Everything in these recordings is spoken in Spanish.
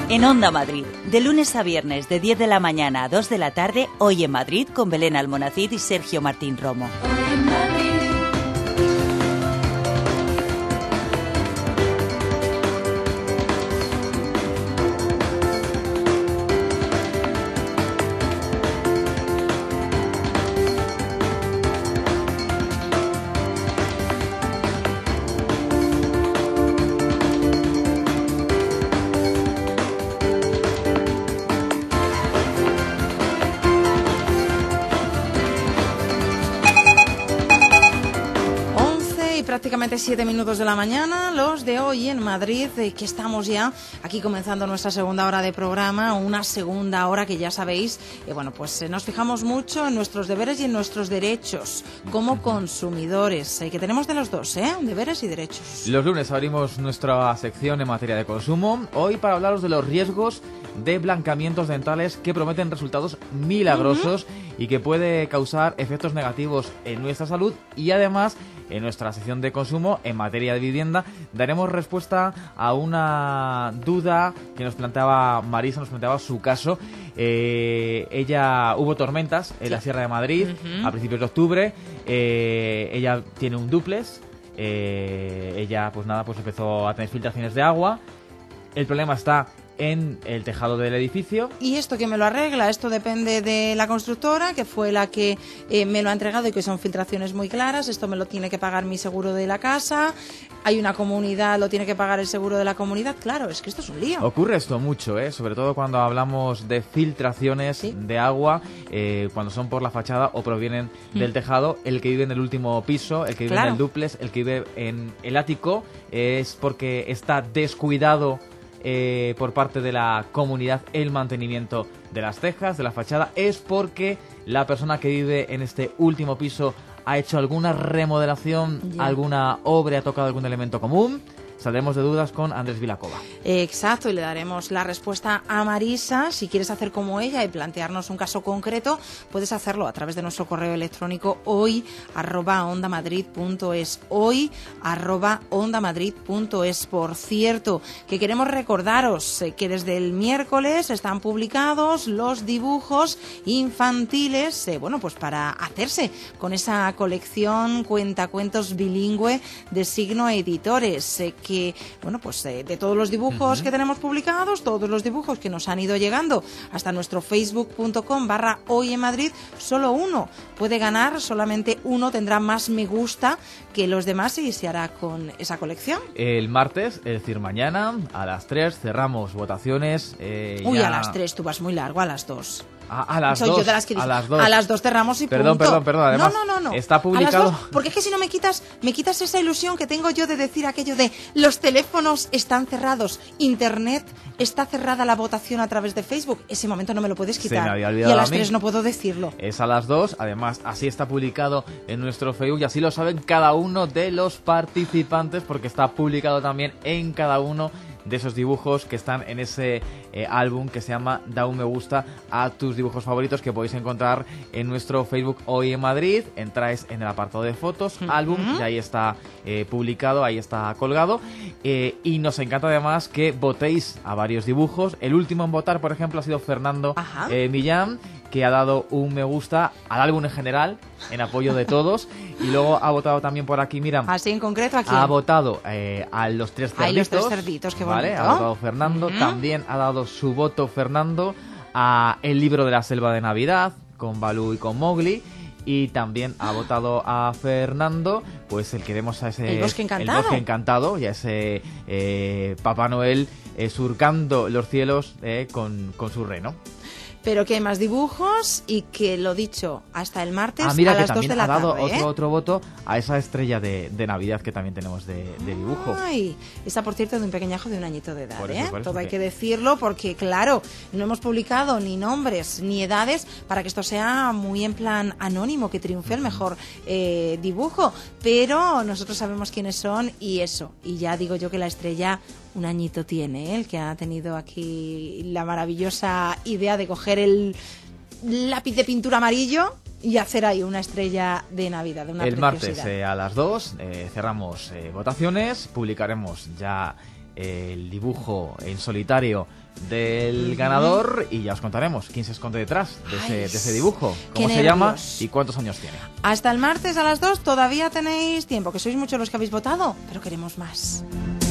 En Onda Madrid, de lunes a viernes de 10 de la mañana a 2 de la tarde, Hoy en Madrid con Belén Almonacid y Sergio Martín Romo. Hoy en Madrid. Prácticamente 7 minutos de la mañana, los de Hoy en Madrid, que estamos ya aquí comenzando nuestra segunda hora de programa, una segunda hora que ya sabéis, pues nos fijamos mucho en nuestros deberes y en nuestros derechos como consumidores, que tenemos de los dos, deberes y derechos. Los lunes abrimos nuestra sección en materia de consumo, hoy para hablaros de los riesgos de blancamientos dentales que prometen resultados milagrosos y que puede causar efectos negativos en nuestra salud. Y además, en nuestra sección de consumo, en materia de vivienda, daremos respuesta a una duda que nos planteaba Marisa, nos planteaba su caso. Hubo tormentas en la Sierra de Madrid a principios de octubre. Ella tiene un dúplex. Ella empezó a tener filtraciones de agua. El problema está en el tejado del edificio. ¿Y esto quién me lo arregla? Esto depende de la constructora, que fue la que me lo ha entregado y que son filtraciones muy claras. Esto me lo tiene que pagar mi seguro de la casa. Hay una comunidad, lo tiene que pagar el seguro de la comunidad. Claro, es que esto es un lío. Ocurre esto mucho, sobre todo cuando hablamos de filtraciones de agua, cuando son por la fachada o provienen del tejado. El que vive en el último piso, el que vive en el dúplex, el que vive en el ático, es porque está descuidado por parte de la comunidad el mantenimiento de las tejas, de la fachada. Es porque la persona que vive en este último piso ha hecho alguna remodelación, alguna obra, ha tocado algún elemento común. Saldremos de dudas con Andrés Vilacova. Exacto, y le daremos la respuesta a Marisa. Si quieres hacer como ella y plantearnos un caso concreto, puedes hacerlo a través de nuestro correo electrónico hoy@ondamadrid.es. hoy@ondamadrid.es. Por cierto, que queremos recordaros que desde el miércoles están publicados los dibujos infantiles, pues para hacerse con esa colección cuentacuentos bilingüe de Signo Editores, que, de todos los dibujos que tenemos publicados, todos los dibujos que nos han ido llegando hasta nuestro facebook.com/Hoy en Madrid, solo uno puede ganar, solamente uno tendrá más me gusta que los demás y se hará con esa colección. El martes, es decir, mañana, a las 3 cerramos votaciones. A las 3, tú vas muy largo, a las 2. A las 2. Yo de las que a las 2 cerramos y perdón, punto. Perdón. Además, no. Está publicado. A las 2, porque es que si no me quitas esa ilusión que tengo yo de decir aquello de los teléfonos están cerrados, Internet está cerrada, la votación a través de Facebook. Ese momento no me lo puedes quitar. Se me había olvidado y a las 3 no puedo decirlo. Es a las 2. Además, así está publicado en nuestro Facebook y así lo saben cada uno de los participantes, porque está publicado también en cada uno de esos dibujos que están en ese álbum que se llama Da un me gusta a tus dibujos favoritos, que podéis encontrar en nuestro Facebook Hoy en Madrid. Entráis en el apartado de fotos, álbum, y ahí está publicado, ahí está colgado. Y nos encanta además que votéis a varios dibujos. El último en votar, por ejemplo, ha sido Fernando Millán, que ha dado un me gusta al álbum en general, en apoyo de todos. Y luego ha votado también por aquí, mira. ¿Así en concreto a quién? Ha votado a los 3 cerditos. Los 3 cerditos, qué bonito. ¿Vale? Ha votado Fernando. También ha dado su voto Fernando a El libro de la selva de Navidad, con Balú y con Mowgli. Y también ha votado a Fernando, pues el que vemos a ese... El bosque encantado. El bosque encantado, y a ese Papá Noel surcando los cielos con su reno. Pero que hay más dibujos y que, lo dicho, hasta el martes a las 2 de la tarde. Ha dado otro voto a esa estrella de Navidad que también tenemos de dibujo. Ay, esa, por cierto, de un pequeñajo de un añito de edad. Por eso, todo hay que decirlo, porque, claro, no hemos publicado ni nombres ni edades para que esto sea muy en plan anónimo, que triunfe el mejor dibujo. Pero nosotros sabemos quiénes son y eso. Y ya digo yo que la estrella un añito tiene, el que ha tenido aquí la maravillosa idea de coger el lápiz de pintura amarillo y hacer ahí una estrella de Navidad, una el preciosidad. Martes a las 2 cerramos votaciones, publicaremos ya el dibujo en solitario del ganador y ya os contaremos quién se esconde detrás de ese dibujo, cómo se llama y cuántos años tiene. Hasta el martes a las 2 todavía tenéis tiempo, que sois muchos los que habéis votado, pero queremos más.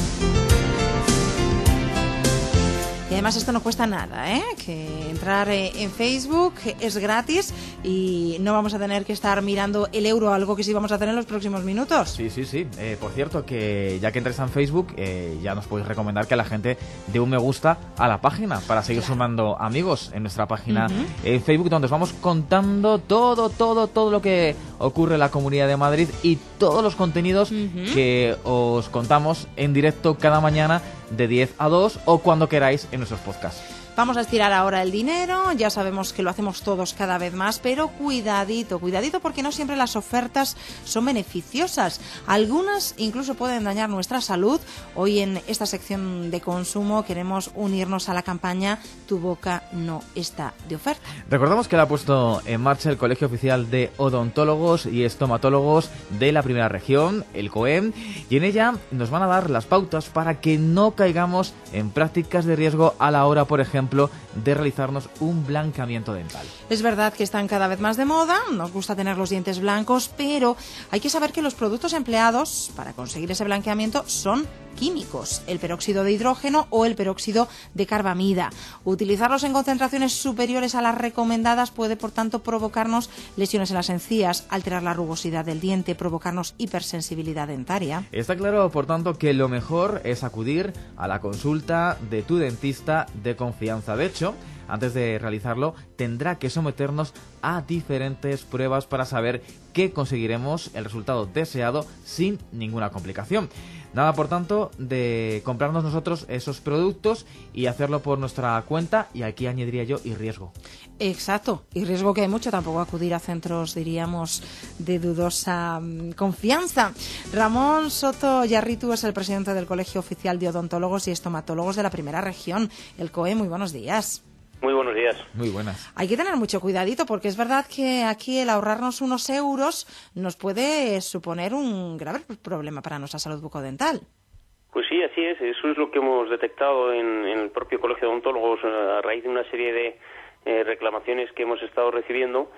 Y además esto no cuesta nada, que entrar en Facebook es gratis y no vamos a tener que estar mirando el euro, algo que sí vamos a hacer en los próximos minutos. Sí. Por cierto, que ya que entréis en Facebook, ya nos podéis recomendar que a la gente dé un me gusta a la página para seguir sumando amigos en nuestra página en Facebook, donde os vamos contando todo lo que ocurre en la Comunidad de Madrid y todos los contenidos que os contamos en directo cada mañana de 10 a 2 o cuando queráis en nuestros podcasts. Vamos a estirar ahora el dinero, ya sabemos que lo hacemos todos cada vez más, pero cuidadito porque no siempre las ofertas son beneficiosas. Algunas incluso pueden dañar nuestra salud. Hoy en esta sección de consumo queremos unirnos a la campaña Tu boca no está de oferta. Recordamos que la ha puesto en marcha el Colegio Oficial de Odontólogos y Estomatólogos de la Primera Región, el COEM, y en ella nos van a dar las pautas para que no caigamos en prácticas de riesgo a la hora, por ejemplo, de realizarnos un blanqueamiento dental. Es verdad que están cada vez más de moda, nos gusta tener los dientes blancos, pero hay que saber que los productos empleados para conseguir ese blanqueamiento son químicos, el peróxido de hidrógeno o el peróxido de carbamida. Utilizarlos en concentraciones superiores a las recomendadas puede, por tanto, provocarnos lesiones en las encías, alterar la rugosidad del diente, provocarnos hipersensibilidad dentaria. Está claro, por tanto, que lo mejor es acudir a la consulta de tu dentista de confianza. De hecho, antes de realizarlo, tendrá que someternos a diferentes pruebas para saber que conseguiremos el resultado deseado sin ninguna complicación. Nada, por tanto, de comprarnos nosotros esos productos y hacerlo por nuestra cuenta, y aquí añadiría yo, y riesgo. Exacto, y riesgo que hay mucho, tampoco acudir a centros, diríamos, de dudosa confianza. Ramón Soto Yarritu es el presidente del Colegio Oficial de Odontólogos y Estomatólogos de la Primera Región, el COE. Muy buenos días. Muy buenos días. Muy buenas. Hay que tener mucho cuidadito porque es verdad que aquí el ahorrarnos unos euros nos puede suponer un grave problema para nuestra salud bucodental. Pues sí, así es. Eso es lo que hemos detectado en el propio Colegio de Odontólogos a raíz de una serie de reclamaciones que hemos estado recibiendo.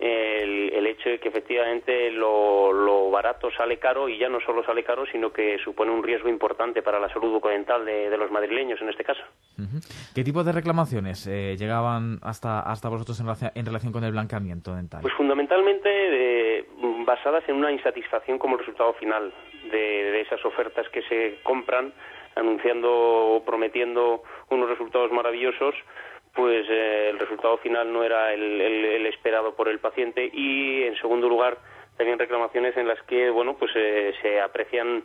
El hecho de que efectivamente lo barato sale caro, y ya no solo sale caro, sino que supone un riesgo importante para la salud bucodental de los madrileños en este caso. ¿Qué tipo de reclamaciones llegaban hasta vosotros en relación con el blanqueamiento dental? Pues fundamentalmente basadas en una insatisfacción como resultado final de esas ofertas que se compran anunciando o prometiendo unos resultados maravillosos. Pues el resultado final no era el esperado por el paciente, y en segundo lugar también reclamaciones en las que se aprecian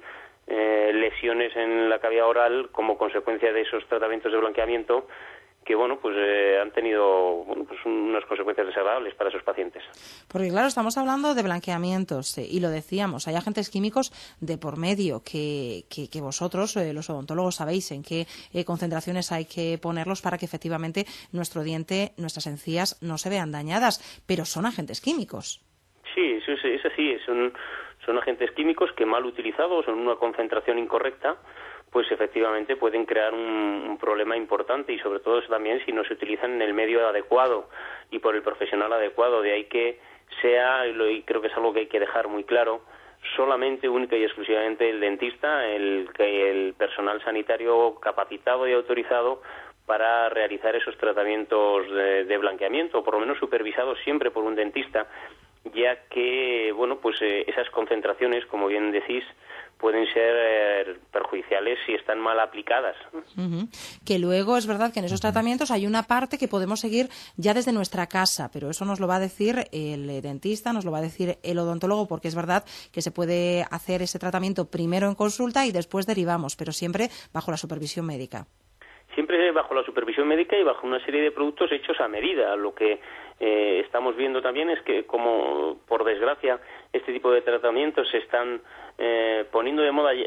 lesiones en la cavidad oral como consecuencia de esos tratamientos de blanqueamiento que han tenido unas consecuencias desagradables para esos pacientes. Porque claro, estamos hablando de blanqueamientos y lo decíamos, hay agentes químicos de por medio que vosotros, los odontólogos, sabéis en qué concentraciones hay que ponerlos para que efectivamente nuestro diente, nuestras encías no se vean dañadas, pero son agentes químicos. Sí, es así, son agentes químicos que mal utilizados en una concentración incorrecta pues efectivamente pueden crear un problema importante, y sobre todo eso también si no se utilizan en el medio adecuado y por el profesional adecuado. De ahí que sea, y creo que es algo que hay que dejar muy claro, solamente, única y exclusivamente el dentista, el personal sanitario capacitado y autorizado para realizar esos tratamientos de blanqueamiento, o por lo menos supervisados siempre por un dentista, ya que esas concentraciones, como bien decís, pueden ser perjudiciales si están mal aplicadas. Que luego es verdad que en esos tratamientos hay una parte que podemos seguir ya desde nuestra casa, pero eso nos lo va a decir el dentista, nos lo va a decir el odontólogo, porque es verdad que se puede hacer ese tratamiento primero en consulta y después derivamos, pero siempre bajo la supervisión médica. Siempre bajo la supervisión médica y bajo una serie de productos hechos a medida. Lo que estamos viendo también es que, como por desgracia este tipo de tratamientos se están poniendo de moda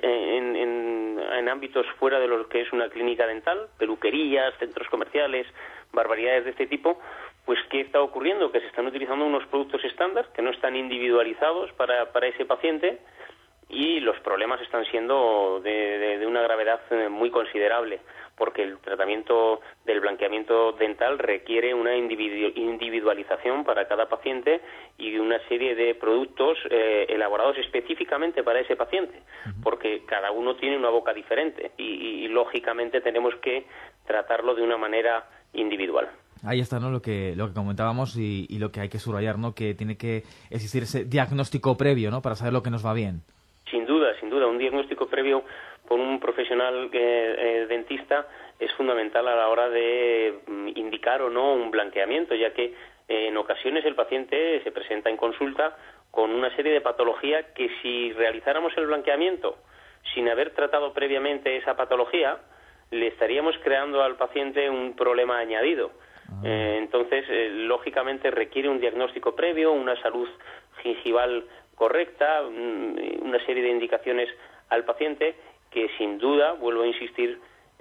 en ámbitos fuera de lo que es una clínica dental, peluquerías, centros comerciales, barbaridades de este tipo, pues ¿qué está ocurriendo? Que se están utilizando unos productos estándar que no están individualizados para ese paciente, y los problemas están siendo de una gravedad muy considerable, porque el tratamiento del blanqueamiento dental requiere una individualización para cada paciente y una serie de productos elaborados específicamente para ese paciente, porque cada uno tiene una boca diferente y lógicamente tenemos que tratarlo de una manera individual. Ahí está, ¿no? Lo que comentábamos y lo que hay que subrayar, ¿no? Que tiene que existir ese diagnóstico previo, ¿no? Para saber lo que nos va bien. Sin duda, un diagnóstico previo por un profesional dentista es fundamental a la hora de indicar o no un blanqueamiento, ya que en ocasiones el paciente se presenta en consulta con una serie de patologías que si realizáramos el blanqueamiento sin haber tratado previamente esa patología, le estaríamos creando al paciente un problema añadido. Entonces, lógicamente requiere un diagnóstico previo, una salud gingival correcta, una serie de indicaciones al paciente que sin duda, vuelvo a insistir,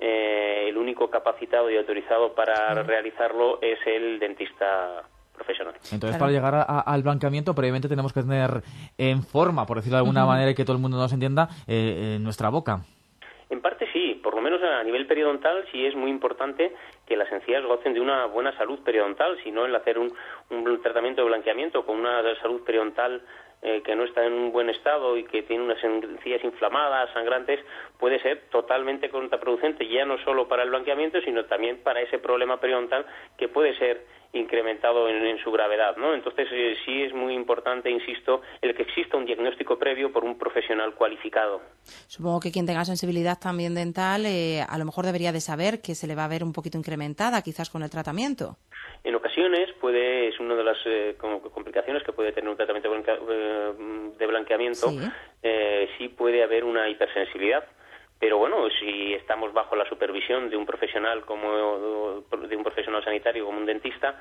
el único capacitado y autorizado para realizarlo es el dentista profesional. Entonces, para llegar al blanqueamiento, previamente tenemos que tener en forma, por decirlo de alguna manera, y que todo el mundo nos entienda, nuestra boca. En parte sí, por lo menos a nivel periodontal sí es muy importante que las encías gocen de una buena salud periodontal, si no el hacer un tratamiento de blanqueamiento con una salud periodontal que no está en un buen estado y que tiene unas encías inflamadas, sangrantes, puede ser totalmente contraproducente, ya no solo para el blanqueamiento, sino también para ese problema periodontal que puede ser incrementado en su gravedad, ¿no? Entonces sí es muy importante, insisto, el que exista un diagnóstico previo por un profesional cualificado. Supongo que quien tenga sensibilidad también dental a lo mejor debería de saber que se le va a ver un poquito incrementada quizás con el tratamiento. En ocasiones es una de las complicaciones que puede tener un tratamiento de blanqueamiento, sí puede haber una hipersensibilidad. Pero bueno, si estamos bajo la supervisión de un profesional sanitario como un dentista,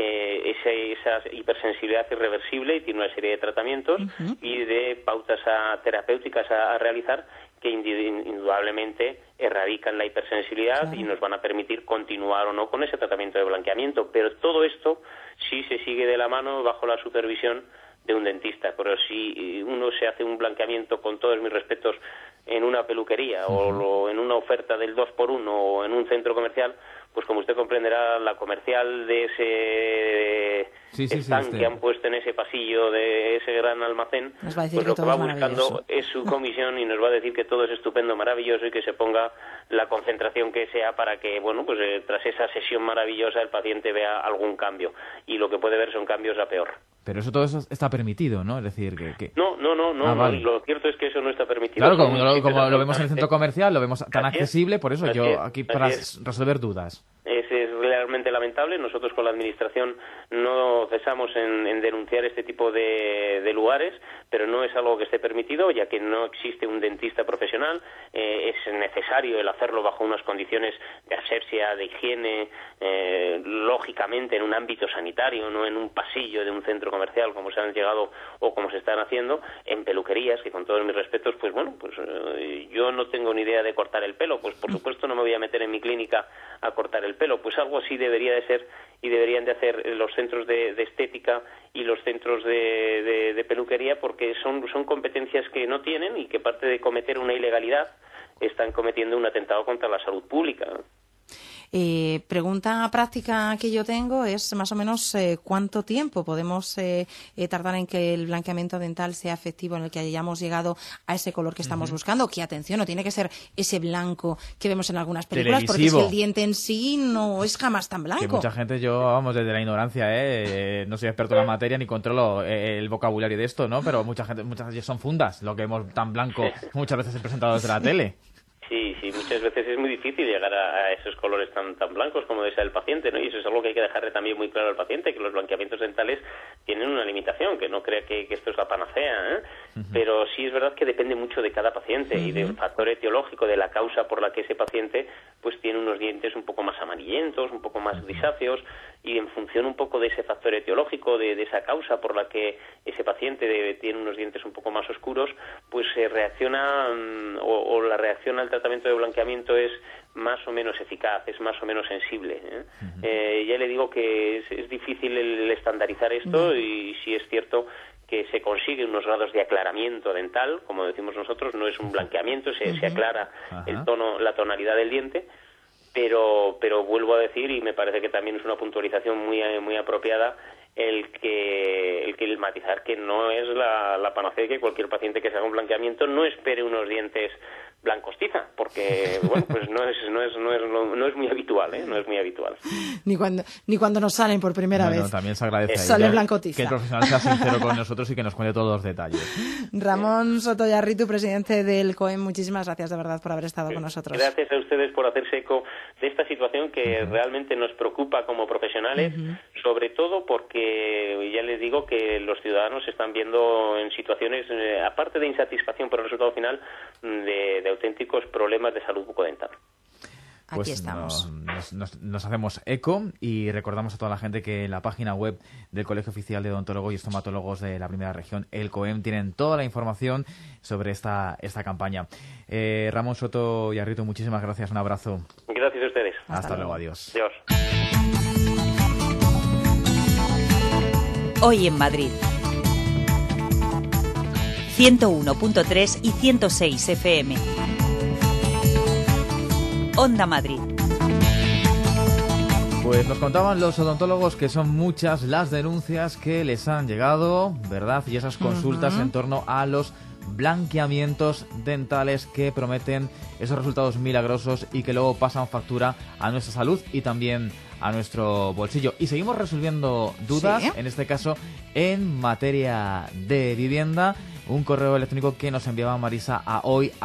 esa hipersensibilidad es reversible y tiene una serie de tratamientos y de pautas terapéuticas a realizar que indudablemente erradican la hipersensibilidad y nos van a permitir continuar o no con ese tratamiento de blanqueamiento. Pero todo esto sí se sigue de la mano bajo la supervisión de un dentista. Pero si uno se hace un blanqueamiento, con todos mis respetos, en una peluquería o en una oferta del 2x1 o en un centro comercial, pues como usted comprenderá, la comercial de ese stand que han puesto en ese pasillo de ese gran almacén, pues lo que va buscando es su comisión y nos va a decir que todo es estupendo, maravilloso y que se ponga la concentración que sea para que, bueno, pues tras esa sesión maravillosa el paciente vea algún cambio, y lo que puede ver son cambios a peor. Pero todo eso está permitido, ¿no? Es decir, que... No, vale. Lo cierto es que eso no está permitido. Claro, como lo vemos en el centro comercial, lo vemos tan accesible, por eso yo aquí para resolver dudas. Es realmente lamentable. Nosotros con la Administración no cesamos en denunciar este tipo de lugares, pero no es algo que esté permitido, ya que no existe un dentista profesional. Es necesario el hacerlo bajo unas condiciones de asepsia, de higiene, lógicamente en un ámbito sanitario, no en un pasillo de un centro comercial como se han llegado o como se están haciendo, en peluquerías, que con todos mis respetos, pues bueno, pues yo no tengo ni idea de cortar el pelo, pues por supuesto no me voy a meter en mi clínica a cortar el pelo, pues algo así debería de ser y deberían de hacer los centros de estética y los centros de peluquería, porque son competencias que no tienen y que, aparte de cometer una ilegalidad, están cometiendo un atentado contra la salud pública. Pregunta práctica que yo tengo es más o menos cuánto tiempo podemos tardar en que el blanqueamiento dental sea efectivo, en el que hayamos llegado a ese color que estamos buscando. Que atención, no tiene que ser ese blanco que vemos en algunas películas, porque es que el diente en sí no es jamás tan blanco. Que mucha gente, desde la ignorancia, no soy experto en la materia ni controlo el vocabulario de esto, ¿no? Pero muchas veces son fundas lo que vemos tan blanco muchas veces en presentados de la tele. Sí, muchas veces es muy difícil llegar a esos colores tan blancos como desea el paciente, ¿no? Y eso es algo que hay que dejarle también muy claro al paciente, que los blanqueamientos dentales tienen una limitación, que no crea que esto es la panacea, ¿eh? Pero sí es verdad que depende mucho de cada paciente y del factor etiológico, de la causa por la que ese paciente pues tiene unos dientes un poco más amarillentos, un poco más grisáceos, y en función un poco de ese factor etiológico, de esa causa por la que ese paciente tiene unos dientes un poco más oscuros, pues se reacciona o la reacción al tratamiento de blanqueamiento es más o menos eficaz, es más o menos sensible, ¿eh? Ya le digo que es difícil el estandarizar esto, y sí es cierto que se consigue unos grados de aclaramiento dental, como decimos nosotros, no es un blanqueamiento, se aclara el tono, la tonalidad del diente, pero vuelvo a decir, y me parece que también es una puntualización muy apropiada, el matizar que no es la panacea, que cualquier paciente que se haga un blanqueamiento no espere unos dientes blancos tiza, porque bueno, pues no es muy habitual, no es muy habitual. Ni cuando nos salen por primera vez. También se agradece sale blanco tiza. Que el profesional sea sincero con nosotros y que nos cuente todos los detalles. Ramón Soto Yarritu, presidente del COEM, muchísimas gracias de verdad por haber estado con nosotros. Gracias a ustedes por hacerse eco de esta situación que realmente nos preocupa como profesionales, sobre todo porque ya les digo que los ciudadanos se están viendo en situaciones, aparte de insatisfacción por el resultado final, de auténticos problemas de salud bucodental. Pues aquí estamos. Nos hacemos eco y recordamos a toda la gente que en la página web del Colegio Oficial de Odontólogos y Estomatólogos de la Primera Región, el COEM, tienen toda la información sobre esta campaña. Ramón Soto Yarritu, muchísimas gracias, un abrazo. Gracias a ustedes. Hasta luego, adiós. Adiós. Hoy en Madrid. 101.3 y 106 FM. Onda Madrid. Pues nos contaban los odontólogos que son muchas las denuncias que les han llegado, ¿verdad? Y esas consultas en torno a los blanqueamientos dentales que prometen esos resultados milagrosos y que luego pasan factura a nuestra salud y también a nuestro bolsillo. Y seguimos resolviendo dudas, en este caso en materia de vivienda. Un correo electrónico que nos enviaba Marisa a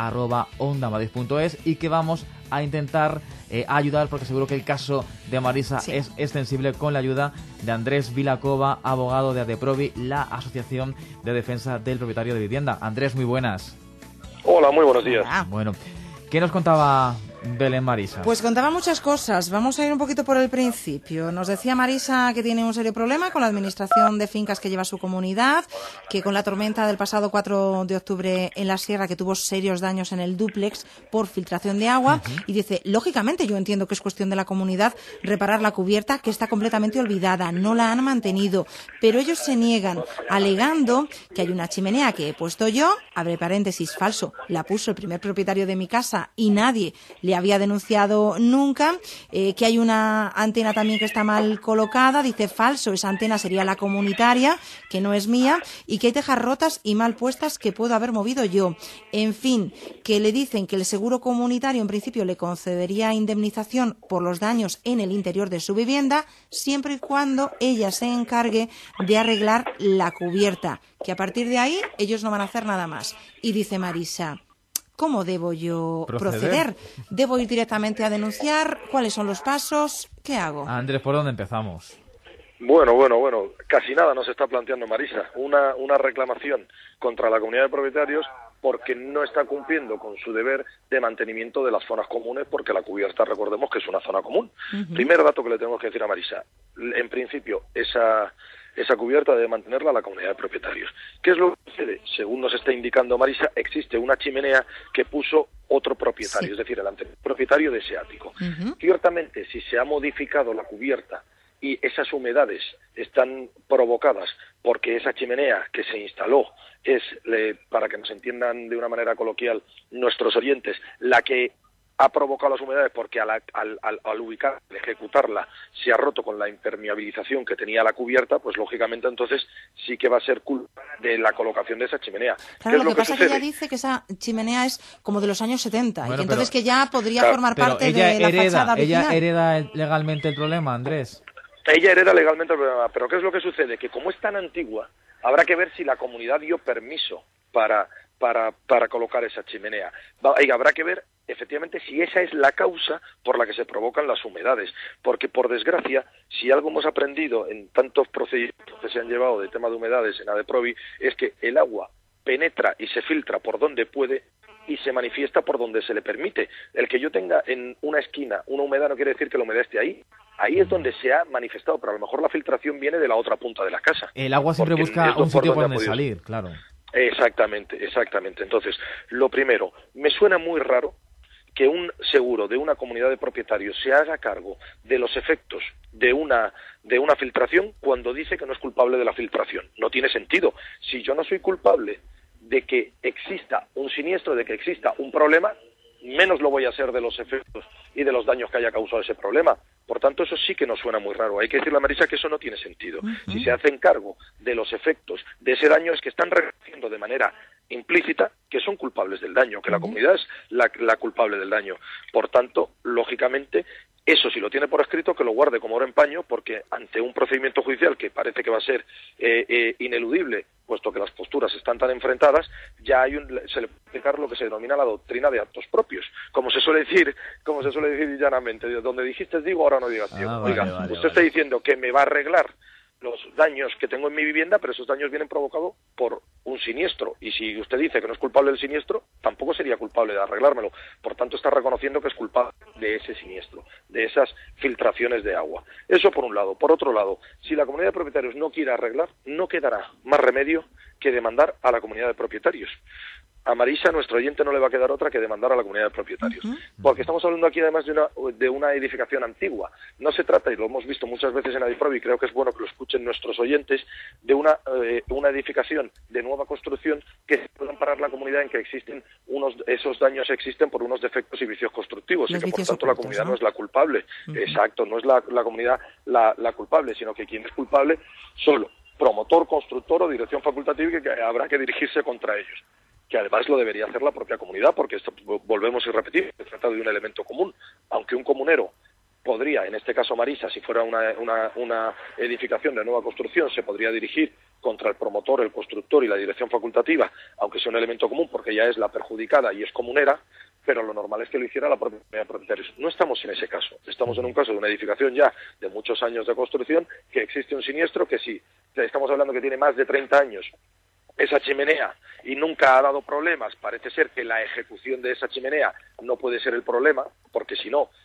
hoy@ondamadrid.es y que vamos a intentar ayudar, porque seguro que el caso de Marisa es extensible, con la ayuda de Andrés Vilacova, abogado de Adeprovi, la Asociación de Defensa del Propietario de Vivienda. Andrés, muy buenas. Hola, muy buenos días. Bueno, ¿qué nos contaba Belén Marisa? Pues contaba muchas cosas. Vamos a ir un poquito por el principio. Nos decía Marisa que tiene un serio problema con la administración de fincas que lleva su comunidad, que con la tormenta del pasado 4 de octubre en la sierra, que tuvo serios daños en el dúplex por filtración de agua, y dice, lógicamente yo entiendo que es cuestión de la comunidad reparar la cubierta, que está completamente olvidada, no la han mantenido, pero ellos se niegan, alegando que hay una chimenea que he puesto yo, abre paréntesis, falso, la puso el primer propietario de mi casa y nadie le había denunciado nunca, que hay una antena también que está mal colocada, dice falso, esa antena sería la comunitaria, que no es mía, y que hay tejas rotas y mal puestas que puedo haber movido yo. En fin, que le dicen que el seguro comunitario en principio le concedería indemnización por los daños en el interior de su vivienda, siempre y cuando ella se encargue de arreglar la cubierta, que a partir de ahí ellos no van a hacer nada más. Y dice Marisa, ¿cómo debo yo proceder? ¿Debo ir directamente a denunciar? ¿Cuáles son los pasos? ¿Qué hago? Andrés, ¿por dónde empezamos? Bueno, casi nada nos está planteando Marisa. Una reclamación contra la comunidad de propietarios porque no está cumpliendo con su deber de mantenimiento de las zonas comunes, porque la cubierta, recordemos que es una zona común. Primer dato que le tenemos que decir a Marisa, en principio, esa cubierta debe mantenerla la comunidad de propietarios. ¿Qué es lo que sucede? Según nos está indicando Marisa, existe una chimenea que puso otro propietario, es decir, el anterior propietario de ese ático. Ciertamente, si se ha modificado la cubierta y esas humedades están provocadas porque esa chimenea que se instaló es, para que nos entiendan de una manera coloquial nuestros oyentes, la que ha provocado las humedades porque al ubicarla, al ejecutarla, se ha roto con la impermeabilización que tenía la cubierta, pues lógicamente entonces sí que va a ser culpa de la colocación de esa chimenea. Claro, lo que pasa es que ella dice que esa chimenea es como de los años 70, bueno, y que entonces que ya podría formar parte de la fachada original. ¿Ella hereda legalmente el problema, Andrés? Ella hereda legalmente el problema, pero ¿qué es lo que sucede? Que como es tan antigua, habrá que ver si la comunidad dio permiso para colocar esa chimenea. Habrá que ver efectivamente si esa es la causa por la que se provocan las humedades, porque por desgracia, si algo hemos aprendido en tantos procedimientos que se han llevado de tema de humedades en Adeprovi, es que el agua penetra y se filtra por donde puede y se manifiesta por donde se le permite. El que yo tenga en una esquina una humedad no quiere decir que la humedad esté ahí. Ahí es donde se ha manifestado, pero a lo mejor la filtración viene de la otra punta de la casa. El agua siempre busca un sitio por donde salir, claro. Exactamente. Entonces, lo primero, me suena muy raro que un seguro de una comunidad de propietarios se haga cargo de los efectos de una filtración cuando dice que no es culpable de la filtración. No tiene sentido. Si yo no soy culpable de que exista un siniestro, de que exista un problema, menos lo voy a hacer de los efectos y de los daños que haya causado ese problema. Por tanto, eso sí que nos suena muy raro. Hay que decirle a Marisa que eso no tiene sentido. Si se hacen cargo de los efectos de ese daño, es que están reconociendo de manera implícita que son culpables del daño, que la comunidad es la culpable del daño. Por tanto, lógicamente, eso si lo tiene por escrito, que lo guarde como oro en paño, porque ante un procedimiento judicial que parece que va a ser ineludible, puesto que las posturas están tan enfrentadas, ya se le puede aplicar lo que se denomina la doctrina de actos propios, como se suele decir llanamente, donde dijiste digo, ahora no digas tío. Oiga, usted está diciendo que me va a arreglar los daños que tengo en mi vivienda, pero esos daños vienen provocados por un siniestro, y si usted dice que no es culpable del siniestro, tampoco sería culpable de arreglármelo. Por tanto, está reconociendo que es culpable de ese siniestro, de esas filtraciones de agua. Eso por un lado. Por otro lado, si la comunidad de propietarios no quiere arreglar, no quedará más remedio que demandar a la comunidad de propietarios. A Marisa, nuestro oyente, no le va a quedar otra que demandar a la comunidad de propietarios. Porque estamos hablando aquí además de una edificación antigua. No se trata, y lo hemos visto muchas veces en Adiprovi, y creo que es bueno que lo escuchen nuestros oyentes, de una edificación de nueva construcción que pueda amparar la comunidad en que esos daños existen por unos defectos y vicios constructivos, y que por tanto la comunidad no es la culpable. Exacto, no es la comunidad la culpable, sino que quien es culpable solo promotor, constructor o dirección facultativa, y que habrá que dirigirse contra ellos. Que además lo debería hacer la propia comunidad, porque esto, volvemos y repetimos, se trata de un elemento común. Aunque un comunero podría, en este caso Marisa, si fuera una edificación de nueva construcción, se podría dirigir contra el promotor, el constructor y la dirección facultativa, aunque sea un elemento común, porque ya es la perjudicada y es comunera, pero lo normal es que lo hiciera la propia comunidad de propietarios. No estamos en ese caso. Estamos en un caso de una edificación ya de muchos años de construcción, que existe un siniestro que sí, estamos hablando que tiene más de 30 años, esa chimenea, y nunca ha dado problemas. Parece ser que la ejecución de esa chimenea no puede ser el problema, porque si no,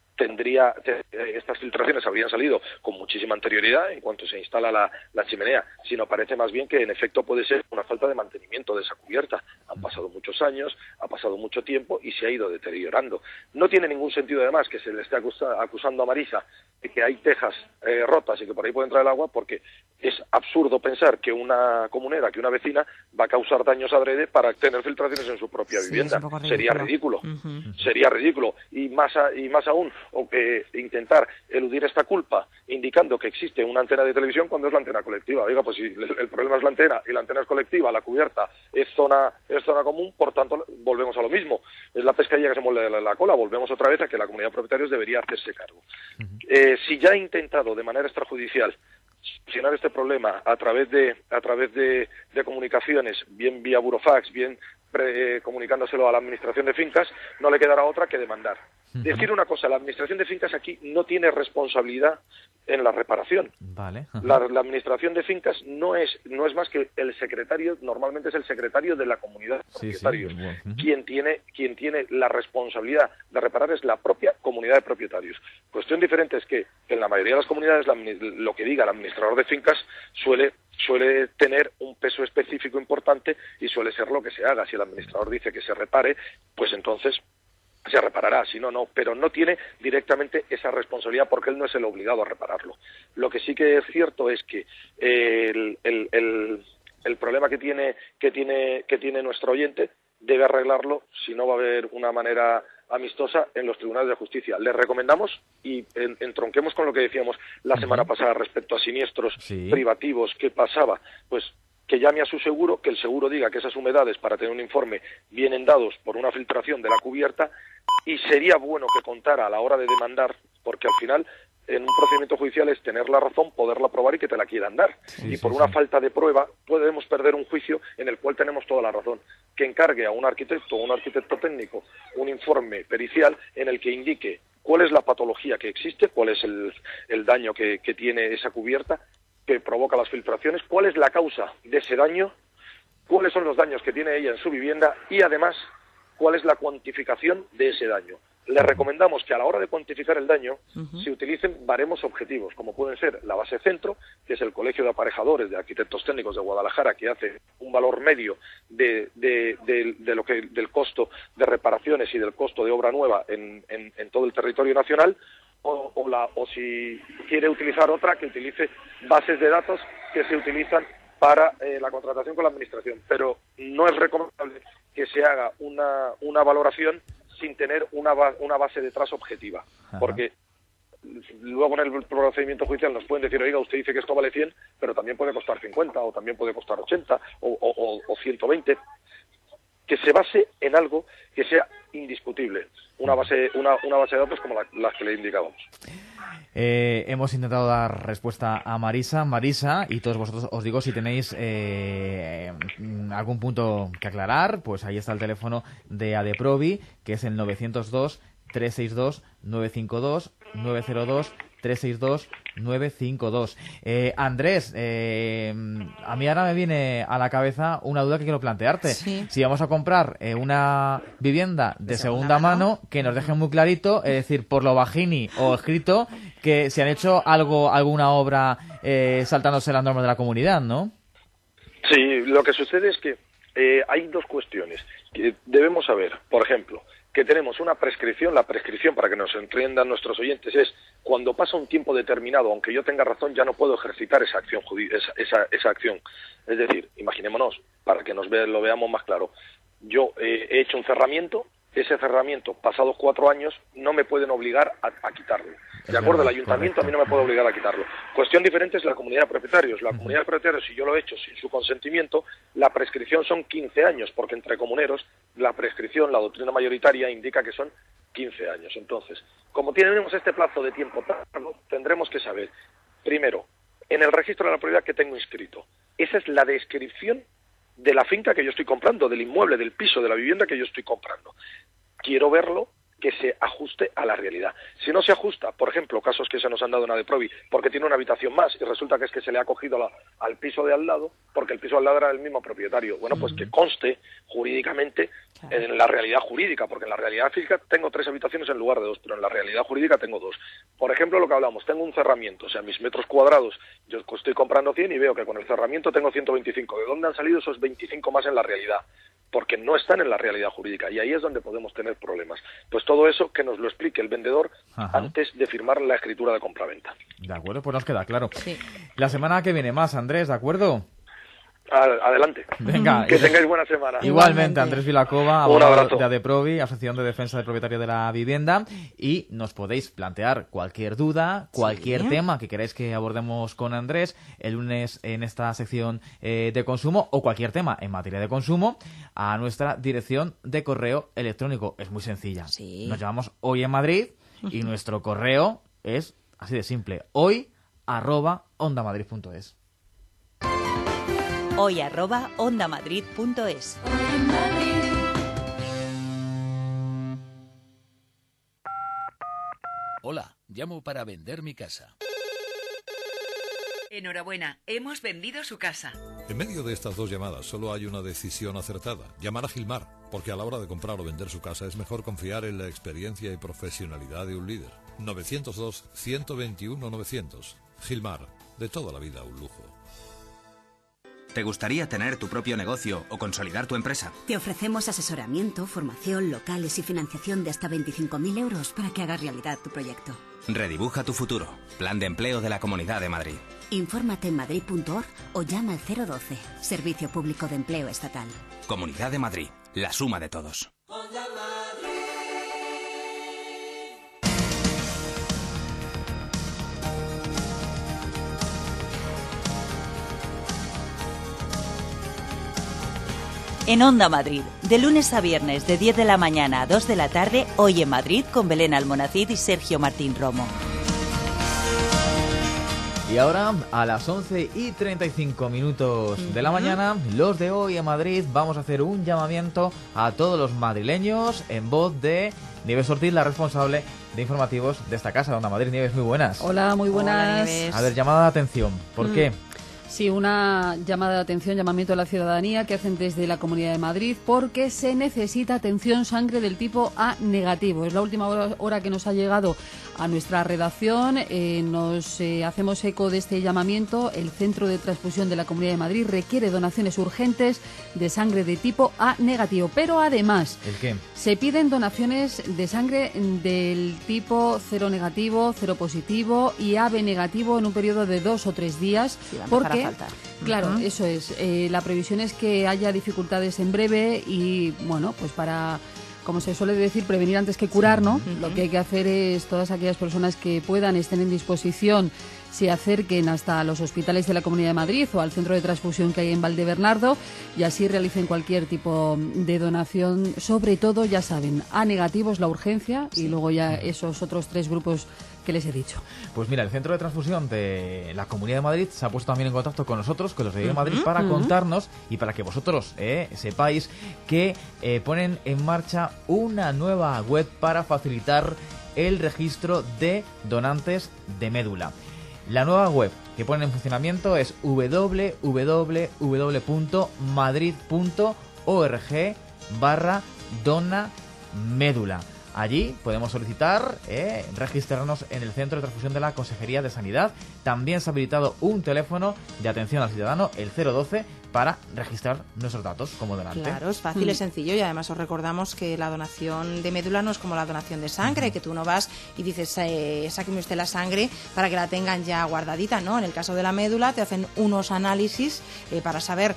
estas filtraciones habrían salido con muchísima anterioridad en cuanto se instala la chimenea, sino parece más bien que en efecto puede ser una falta de mantenimiento de esa cubierta. Han pasado muchos años, ha pasado mucho tiempo y se ha ido deteriorando. No tiene ningún sentido además que se le esté acusando a Marisa de que hay tejas rotas y que por ahí puede entrar el agua, porque es absurdo pensar que una comunera, que una vecina va a causar daños adrede para tener filtraciones en su propia vivienda. Sería ridículo. Sería ridículo. Y más aún, o que intentar eludir esta culpa indicando que existe una antena de televisión cuando es la antena colectiva. Oiga, pues si el problema es la antena y la antena es colectiva, la cubierta es zona común, por tanto volvemos a lo mismo. Es la pescadilla que se muerde la cola. Volvemos otra vez a que la comunidad de propietarios debería hacerse cargo. Si ya ha intentado de manera extrajudicial solucionar este problema a través de comunicaciones, bien vía burofax, bien comunicándoselo a la administración de fincas, no le quedará otra que demandar. Decir una cosa, la administración de fincas aquí no tiene responsabilidad en la reparación. Vale. La administración de fincas no es más que el secretario, normalmente es el secretario de la comunidad de propietarios. Quien tiene la responsabilidad de reparar es la propia comunidad de propietarios. Cuestión diferente es que en la mayoría de las comunidades lo que diga el administrador de fincas suele tener un peso específico importante y suele ser lo que se haga. Si el administrador dice que se repare, pues entonces se reparará, si no, no, pero no tiene directamente esa responsabilidad porque él no es el obligado a repararlo. Lo que sí que es cierto es que el problema que tiene nuestro oyente debe arreglarlo, si no va a haber una manera amistosa, en los tribunales de justicia. Le recomendamos, y entronquemos con lo que decíamos la semana pasada respecto a siniestros privativos, ¿qué pasaba? Pues que llame a su seguro, que el seguro diga que esas humedades, para tener un informe, vienen dados por una filtración de la cubierta, y sería bueno que contara a la hora de demandar, porque al final en un procedimiento judicial es tener la razón, poderla probar y que te la quieran dar. Y por una falta de prueba podemos perder un juicio en el cual tenemos toda la razón. Que encargue a un arquitecto o un arquitecto técnico un informe pericial en el que indique cuál es la patología que existe, cuál es el daño que tiene esa cubierta, que provoca las filtraciones, cuál es la causa de ese daño, cuáles son los daños que tiene ella en su vivienda y además cuál es la cuantificación de ese daño. Les recomendamos que a la hora de cuantificar el daño se utilicen baremos objetivos, como pueden ser la base centro, que es el Colegio de Aparejadores de Arquitectos Técnicos de Guadalajara, que hace un valor medio del costo de reparaciones y del costo de obra nueva en todo el territorio nacional, o si quiere utilizar otra, que utilice bases de datos que se utilizan para la contratación con la administración. Pero no es recomendable que se haga una valoración sin tener una base detrás objetiva. Ajá. Porque luego en el procedimiento judicial nos pueden decir, oiga, usted dice que esto vale 100, pero también puede costar 50, o también puede costar 80, o 120. Que se base en algo que sea indiscutible, una base de datos como las que le indicábamos. Hemos intentado dar respuesta a Marisa, y todos vosotros os digo, si tenéis algún punto que aclarar, pues ahí está el teléfono de ADEPROVI, que es el 902-362-952, 902-362-952. Andrés, a mí ahora me viene a la cabeza una duda que quiero plantearte. Sí. Si vamos a comprar una vivienda de segunda mano, que nos deje muy clarito, es decir, por lo bajini o escrito, que si han hecho alguna obra saltándose las normas de la comunidad, ¿no? Sí, lo que sucede es que hay dos cuestiones que debemos saber. Por ejemplo, que tenemos una prescripción. La prescripción, para que nos entiendan nuestros oyentes, es cuando pasa un tiempo determinado, aunque yo tenga razón, ya no puedo ejercitar esa acción. Esa acción. Es decir, imaginémonos, para que lo veamos más claro, yo he hecho un cerramiento, ese cerramiento, pasados 4 años, no me pueden obligar a quitarlo. ¿De acuerdo? El ayuntamiento a mí no me puede obligar a quitarlo. Cuestión diferente es la comunidad de propietarios. La comunidad de propietarios, si yo lo he hecho sin su consentimiento, la prescripción son 15 años, porque entre comuneros la prescripción, la doctrina mayoritaria, indica que son 15 años. Entonces, como tenemos este plazo de tiempo largo, tendremos que saber, primero, en el registro de la propiedad que tengo inscrito. Esa es la descripción de la finca que yo estoy comprando, del inmueble, del piso, de la vivienda que yo estoy comprando. Quiero verlo, que se ajuste a la realidad. Si no se ajusta, por ejemplo, casos que se nos han dado en ADEPROVI, porque tiene una habitación más y resulta que es que se le ha cogido al piso de al lado, porque el piso de al lado era del mismo propietario. Bueno, pues que conste jurídicamente en la realidad jurídica, porque en la realidad física tengo 3 habitaciones en lugar de 2, pero en la realidad jurídica tengo 2. Por ejemplo, lo que hablamos, tengo un cerramiento, o sea, mis metros cuadrados, yo estoy comprando 100 y veo que con el cerramiento tengo 125. ¿De dónde han salido esos 25 más en la realidad? Porque no están en la realidad jurídica, y ahí es donde podemos tener problemas. Pues todo eso que nos lo explique el vendedor antes de firmar la escritura de compraventa. De acuerdo, pues nos queda claro. Sí. La semana que viene más, Andrés, ¿de acuerdo? Adelante. Venga. Que tengáis buena semana. Igualmente, Andrés Vilacova, un abrazo. de ADEPROVI, Asociación de Defensa del Propietario de la Vivienda, y nos podéis plantear cualquier duda, cualquier tema que queráis que abordemos con Andrés el lunes en esta sección de consumo, o cualquier tema en materia de consumo, a nuestra dirección de correo electrónico. Es muy sencilla. Sí. Nos llamamos Hoy en Madrid y nuestro correo es así de simple: hoy@ondamadrid.es. hoy@ondamadrid.es. Hola, llamo para vender mi casa. Enhorabuena, hemos vendido su casa. En medio de estas 2 llamadas solo hay una decisión acertada: llamar a Gilmar, porque a la hora de comprar o vender su casa es mejor confiar en la experiencia y profesionalidad de un líder. 902-121-900. Gilmar, de toda la vida un lujo. ¿Te gustaría tener tu propio negocio o consolidar tu empresa? Te ofrecemos asesoramiento, formación, locales y financiación de hasta 25.000 euros para que hagas realidad tu proyecto. Redibuja tu futuro. Plan de empleo de la Comunidad de Madrid. Infórmate en madrid.org o llama al 012, Servicio Público de Empleo Estatal. Comunidad de Madrid, la suma de todos. En Onda Madrid, de lunes a viernes de 10 de la mañana a 2 de la tarde, Hoy en Madrid con Belén Almonacid y Sergio Martín Romo. Y ahora, a las 11:35 de la mañana, los de Hoy en Madrid vamos a hacer un llamamiento a todos los madrileños en voz de Nieves Ortiz, la responsable de informativos de esta casa, Onda Madrid. Nieves, muy buenas. Hola, muy buenas. Hola, Nieves. A ver, llamada de atención. ¿Por qué? Sí, una llamada de atención, llamamiento a la ciudadanía que hacen desde la Comunidad de Madrid porque se necesita atención sangre del tipo A negativo. Es la última hora que nos ha llegado a nuestra redacción. Nos hacemos eco de este llamamiento. El Centro de Transfusión de la Comunidad de Madrid requiere donaciones urgentes de sangre de tipo A negativo. Pero además, ¿el qué? Se piden donaciones de sangre del tipo 0 negativo, 0 positivo y AB negativo en un periodo de 2 o 3 días. Sí, porque, claro, eso es. La previsión es que haya dificultades en breve y, bueno, pues para, como se suele decir, prevenir antes que curar, ¿no? Lo que hay que hacer es todas aquellas personas que puedan, estén en disposición, se acerquen hasta los hospitales de la Comunidad de Madrid o al centro de transfusión que hay en Valdebernardo y así realicen cualquier tipo de donación. Sobre todo, ya saben, A negativos la urgencia y luego ya esos otros 3 grupos que les he dicho. Pues mira, el Centro de Transfusión de la Comunidad de Madrid se ha puesto también en contacto con nosotros, con los de Madrid, para contarnos y para que vosotros sepáis que ponen en marcha una nueva web para facilitar el registro de donantes de médula. La nueva web que ponen en funcionamiento es www.madrid.org/donamédula. Allí podemos solicitar registrarnos en el Centro de Transfusión de la Consejería de Sanidad. También se ha habilitado un teléfono de atención al ciudadano, el 012, para registrar nuestros datos como donante. Claro, es fácil, es sencillo y además os recordamos que la donación de médula no es como la donación de sangre, que tú no vas y dices, sáqueme usted la sangre para que la tengan ya guardadita, ¿no? En el caso de la médula te hacen unos análisis para saber,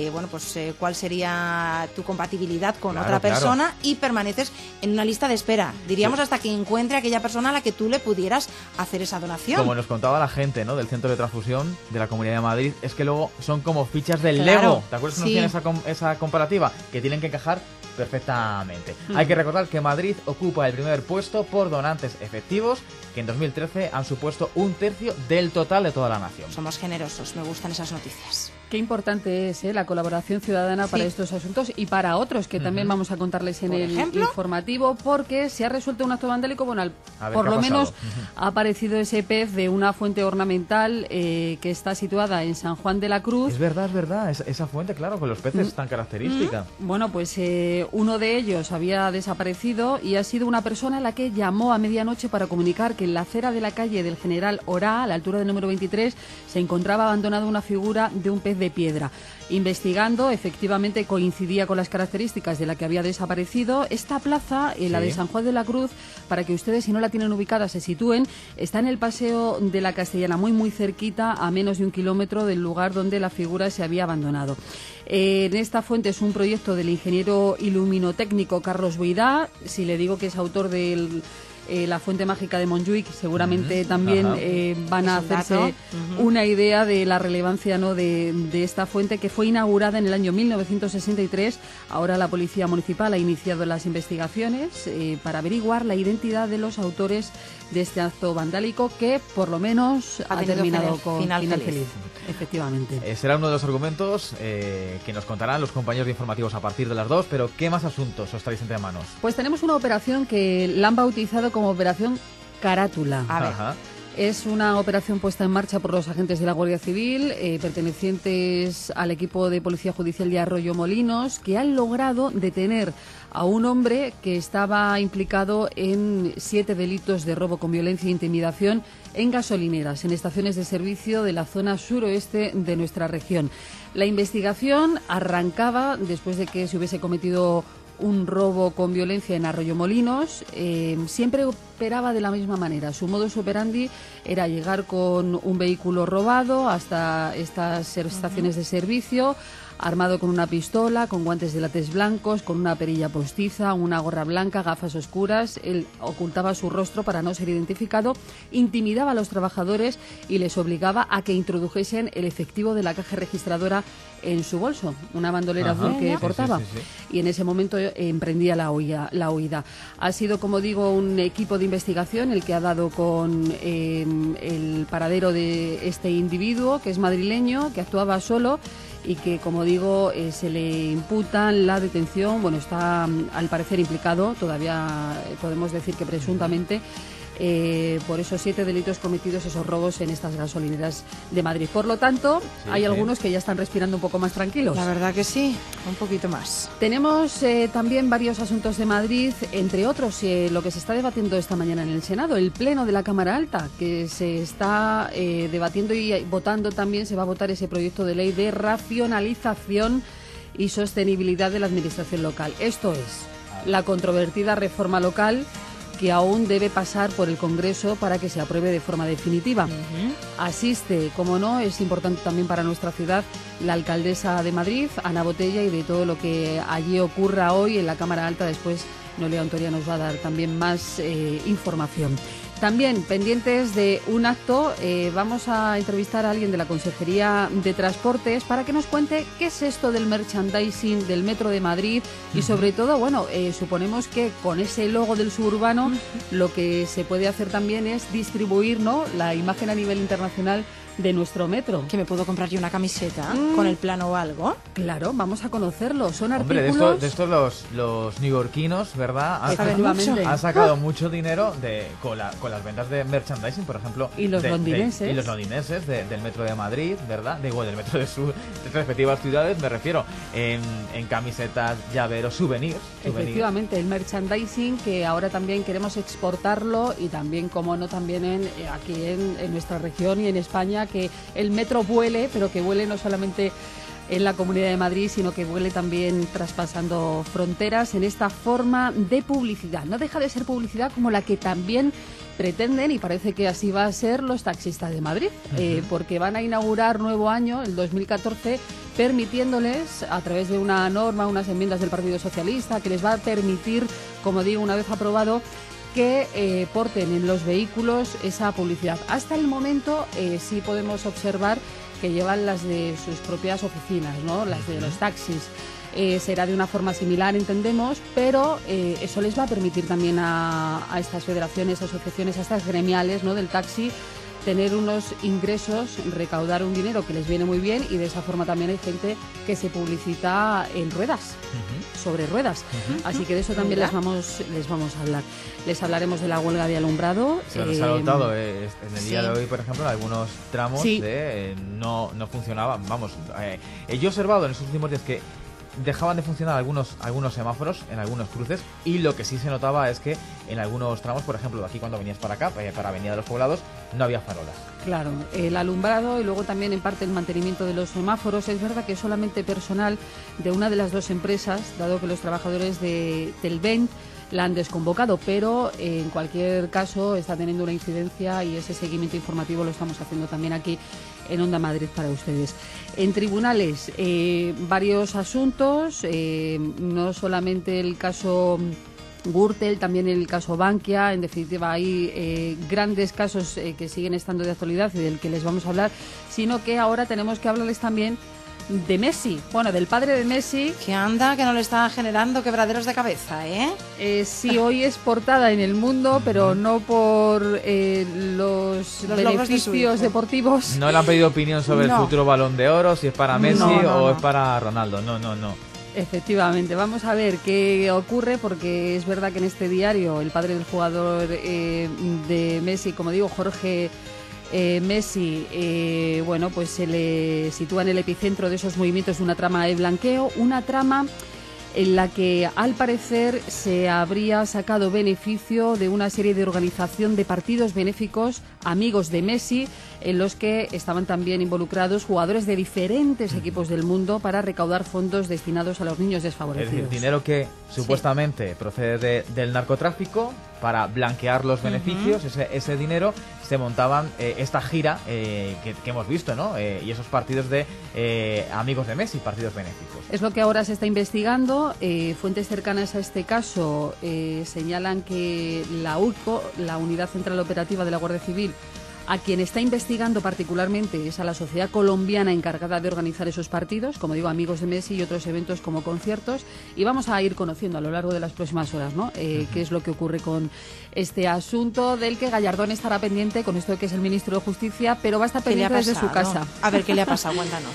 cuál sería tu compatibilidad con otra persona y permaneces en una lista de espera, diríamos, hasta que encuentre a aquella persona a la que tú le pudieras hacer esa donación. Como nos contaba la gente, ¿no?, del Centro de Transfusión de la Comunidad de Madrid, es que luego son como fichas del Lego. ¿Te acuerdas que nos tiene esa comparativa? Que tienen que encajar perfectamente. Hay que recordar que Madrid ocupa el primer puesto por donantes efectivos, que en 2013 han supuesto 1/3 del total de toda la nación. Somos generosos, me gustan esas noticias. Qué importante es la colaboración ciudadana para estos asuntos y para otros que también vamos a contarles en el informativo, porque se ha resuelto un acto vandálico. Bueno, por lo menos ha aparecido ese pez de una fuente ornamental que está situada en San Juan de la Cruz. Es verdad, esa fuente, claro, con los peces tan característica. Bueno, pues uno de ellos había desaparecido y ha sido una persona la que llamó a medianoche para comunicar que en la acera de la calle del General Orá, a la altura del número 23, se encontraba abandonada una figura de un pez de piedra. Investigando, efectivamente coincidía con las características de la que había desaparecido. Esta plaza, la de San Juan de la Cruz, para que ustedes, si no la tienen ubicada, se sitúen, está en el Paseo de la Castellana, muy cerquita, a menos de 1 kilómetro del lugar donde la figura se había abandonado. En esta fuente es un proyecto del ingeniero iluminotécnico Carlos Boidá. Si le digo que es autor del la fuente mágica de Montjuic, seguramente también van a hacerse una idea de la relevancia, ¿no?, de esta fuente, que fue inaugurada en el año 1963. Ahora la Policía Municipal ha iniciado las investigaciones para averiguar la identidad de los autores de este acto vandálico, que por lo menos ha terminado con final feliz. Efectivamente. Será uno de los argumentos que nos contarán los compañeros de informativos a partir de las 2, pero ¿qué más asuntos os traéis entre manos? Pues tenemos una operación que la han bautizado como Operación Carátula. Es una operación puesta en marcha por los agentes de la Guardia Civil, pertenecientes al equipo de Policía Judicial de Arroyomolinos, que han logrado detener a un hombre que estaba implicado en 7 delitos de robo con violencia e intimidación en gasolineras, en estaciones de servicio de la zona suroeste de nuestra región. La investigación arrancaba después de que se hubiese cometido un robo con violencia en Arroyomolinos. Siempre operaba de la misma manera. Su modus operandi era llegar con un vehículo robado hasta estas estaciones de servicio, armado con una pistola, con guantes de látex blancos, con una perilla postiza, una gorra blanca, gafas oscuras. Él ocultaba su rostro para no ser identificado, intimidaba a los trabajadores y les obligaba a que introdujesen el efectivo de la caja registradora en su bolso, una bandolera azul que portaba. Y en ese momento emprendía la huida. Ha sido, como digo, un equipo de investigación el que ha dado con el paradero de este individuo, que es madrileño, que actuaba solo y que, como digo, se le imputan la detención. Bueno, está al parecer implicado, todavía podemos decir que presuntamente, por esos 7 delitos cometidos, esos robos en estas gasolineras de Madrid. Por lo tanto, hay algunos que ya están respirando un poco más tranquilos. La verdad que sí, un poquito más. Tenemos también varios asuntos de Madrid, entre otros lo que se está debatiendo esta mañana en el Senado, el Pleno de la Cámara Alta, que se está debatiendo y votando también, se va a votar ese proyecto de ley de racionalización y sostenibilidad de la administración local. Esto es, la controvertida reforma local que aún debe pasar por el Congreso para que se apruebe de forma definitiva. Asiste, como no, es importante también para nuestra ciudad, la alcaldesa de Madrid, Ana Botella, y de todo lo que allí ocurra hoy en la Cámara Alta. Después Noelia Ontoria nos va a dar también más información. También, pendientes de un acto, vamos a entrevistar a alguien de la Consejería de Transportes para que nos cuente qué es esto del merchandising del Metro de Madrid y sobre todo, bueno, suponemos que con ese logo del suburbano lo que se puede hacer también es distribuir, ¿no?, la imagen a nivel internacional de nuestro metro. Que me puedo comprar yo una camiseta con el plano o algo. Claro, vamos a conocerlo. Son Hombre, artículos... de estos los neoyorquinos, ¿verdad? Han sacado mucho dinero con las ventas de merchandising, por ejemplo. Y los londinenses. Y los londinenses del metro de Madrid, ¿verdad? Del metro de sus respectivas ciudades, me refiero. En camisetas, llaveros, souvenirs. Efectivamente, el merchandising que ahora también queremos exportarlo y también, como no, también aquí en nuestra región y en España, que el metro vuele, pero que vuele no solamente en la Comunidad de Madrid, sino que vuele también traspasando fronteras en esta forma de publicidad. No deja de ser publicidad como la que también pretenden, y parece que así va a ser, los taxistas de Madrid, porque van a inaugurar nuevo año, el 2014, permitiéndoles, a través de una norma, unas enmiendas del Partido Socialista, que les va a permitir, como digo, una vez aprobado, que porten en los vehículos esa publicidad. Hasta el momento sí podemos observar que llevan las de sus propias oficinas, ¿no?, las de los taxis. Será de una forma similar, entendemos, pero eso les va a permitir también a estas federaciones, asociaciones, a estas gremiales, ¿no?, del taxi, tener unos ingresos, recaudar un dinero que les viene muy bien, y de esa forma también hay gente que se publicita en ruedas, sobre ruedas. Así que de eso también les vamos a hablar. Les hablaremos de la huelga de alumbrado. Se nos ha notado en el día de hoy, por ejemplo, en algunos tramos no funcionaban. Vamos, yo he observado en estos últimos días que dejaban de funcionar algunos semáforos en algunos cruces, y lo que sí se notaba es que en algunos tramos, por ejemplo, de aquí cuando venías para acá, para Avenida de los Poblados, no había farolas. Claro, el alumbrado y luego también en parte el mantenimiento de los semáforos. Es verdad que es solamente personal de una de las dos empresas, dado que los trabajadores de Telvent la han desconvocado, pero en cualquier caso está teniendo una incidencia, y ese seguimiento informativo lo estamos haciendo también aquí en Onda Madrid para ustedes. En tribunales, varios asuntos, no solamente el caso Gürtel, también el caso Bankia. En definitiva, hay grandes casos que siguen estando de actualidad y del que les vamos a hablar, sino que ahora tenemos que hablarles también de Messi, bueno, del padre de Messi. Que anda, que no le está generando quebraderos de cabeza, sí, hoy es portada en El Mundo, pero no por los beneficios deportivos. No le han pedido opinión sobre el futuro Balón de Oro, si es para Messi o es para Ronaldo, no. Efectivamente, vamos a ver qué ocurre, porque es verdad que en este diario el padre del jugador de Messi, como digo, Jorge Messi, bueno, pues se le sitúa en el epicentro de esos movimientos de una trama de blanqueo, una trama en la que al parecer se habría sacado beneficio de una serie de organización de partidos benéficos amigos de Messi, en los que estaban también involucrados jugadores de diferentes equipos del mundo para recaudar fondos destinados a los niños desfavorecidos. Es decir, dinero que supuestamente procede del narcotráfico, para blanquear los beneficios. Ese dinero se montaban esta gira que hemos visto, ¿no? Y esos partidos de amigos de Messi, partidos benéficos. Es lo que ahora se está investigando. Fuentes cercanas a este caso señalan que la UCO, la Unidad Central Operativa de la Guardia Civil, a quien está investigando particularmente es a la sociedad colombiana encargada de organizar esos partidos, como digo, amigos de Messi y otros eventos como conciertos, y vamos a ir conociendo a lo largo de las próximas horas, ¿no? Qué es lo que ocurre con este asunto, del que Gallardón estará pendiente con esto de que es el ministro de Justicia, pero va a estar pendiente desde su casa. A ver qué le ha pasado, cuéntanos.